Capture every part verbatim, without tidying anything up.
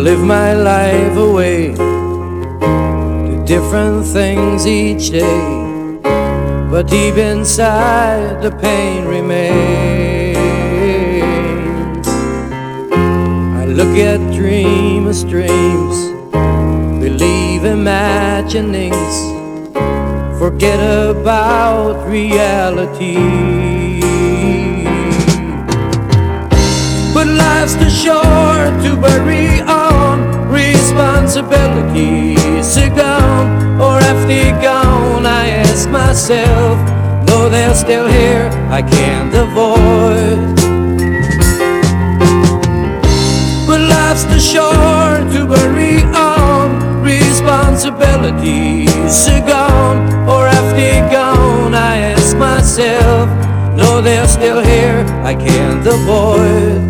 live my life away to different things each day, but deep inside the pain remains. I look at dreamers' dreams, believe imaginings, forget about reality. But life's too short to bury on responsibilities are gone, or if they're gone, I ask myself, though they're still here, I can't avoid. But life's too short to bury on responsibilities are gone, or if they're gone, I ask myself, though they're still here, I can't avoid.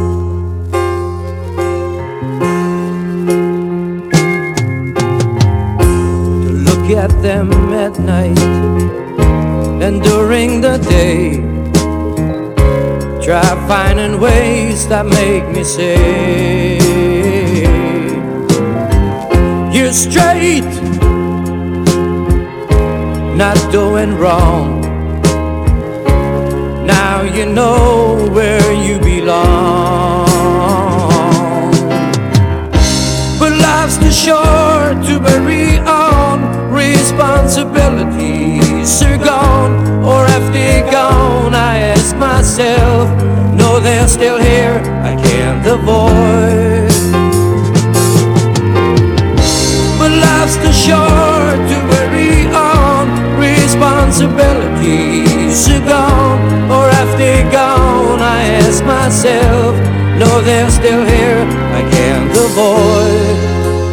At them at night and during the day, try finding ways that make me say you're straight, not doing wrong. Now you know where you belong. But life's too short to bury on responsibilities are gone, or if they're gone, I ask myself, no, they're still here, I can't avoid. But life's too short to bury on responsibilities are gone, or if they're gone, I ask myself, no, they're still here, I can't avoid.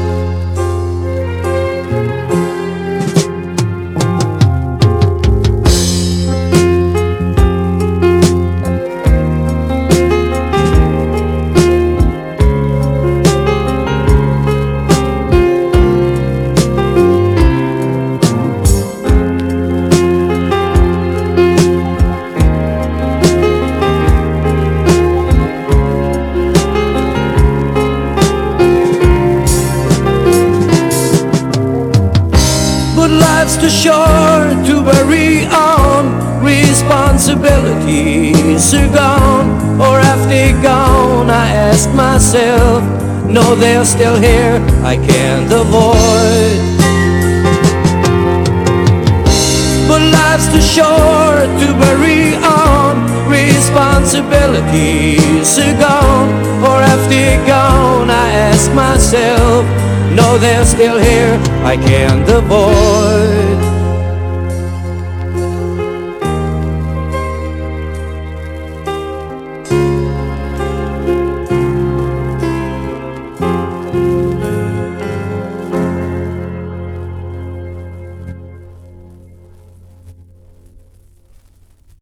Life's too short to bury on responsibilities are gone, or if they're gone, I ask myself, no, they're still here, I can't avoid. But life's too short to bury on responsibilities are gone, or if they're gone, I ask myself, no, they're still here, I can't avoid.